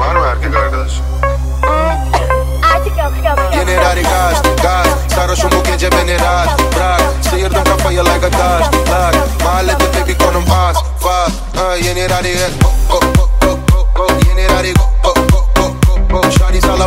Var mı erkek arkadaş? Artık yok. Yeni rari gaz, gaz. Sarhoşum bu gece beni rahat bırak. Sıyırdım kafayı like a taş, lak. Mahallede baby konum az, fuck. Yeni rari, yeni rari, şari sala,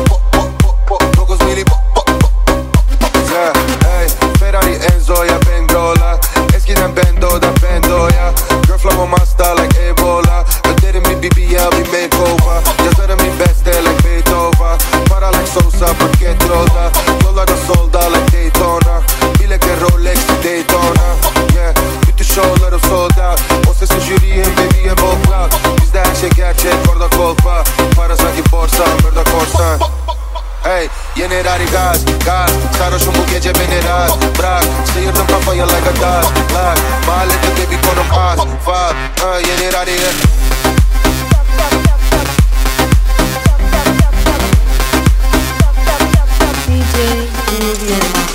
9 mili, yeah, hey. Ferrari Enzo'ya Bengola. Eskiden Bendo'da Bendo'ya. Girlflow hasta like Ebola. Öderim bir BBL bir makeover. Yazarım bir beste like Beethoven. Para like Sosa paket yolda. Yollarda solda like Daytona. Bilekler Rolex Daytona, yeah. Bütün şovlarım sold out. O sesin jüriye baby'ye bol clout. Bizde her şey gerçek orada kolpa. Para sanki borsa burada korsan. Hey, yeni rari gaz, gaz. Sarhoşum bu gece beni rahat bırak. Sıyırdım kafayı like a taş, lak. Mahallede baby konum az, fuck. Yeni rari. DJ Yılmaz.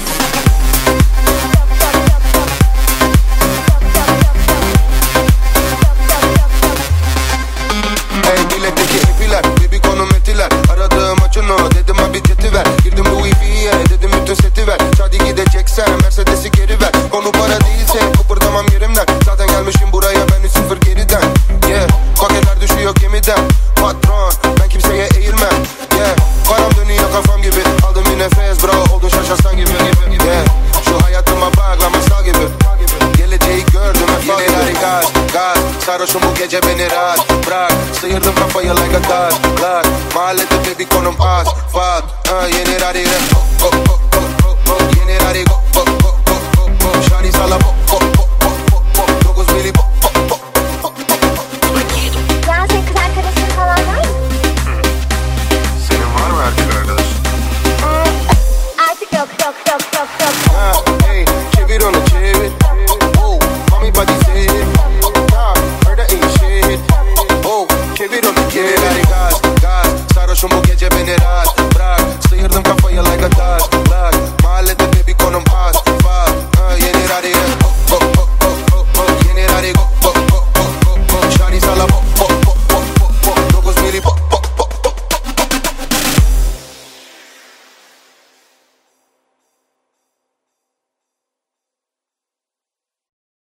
Hey, biletteki epiler, baby konum etiler. Aradığım açın o, dedim abi jeti ver. Girdim bu EV'ye, dedim bütün seti ver. Hadi gideceksen Mercedes'i geri ver. Konu para değilse kıpırdamam yerimden. Zaten gelmişim buraya ben 3-0 geriden, yeah. Paketler düşüyor gemiden. Patron, ben kimseye eğilmem, yeah. Param dönüyor kafam gibi. Aldım bir nefes bro, oldun şaşarsan gibi, yeah. Şu hayatıma bak lan masal gibi. Geleceği gördüm hep yeni rari gaz, gaz. Sarhoşum bu gece beni rahat bırak. Sıyırdım kafayı like a taş, lak. Mahallede baby konum az, fuck. Yeni rari, yeni rari, şari sala,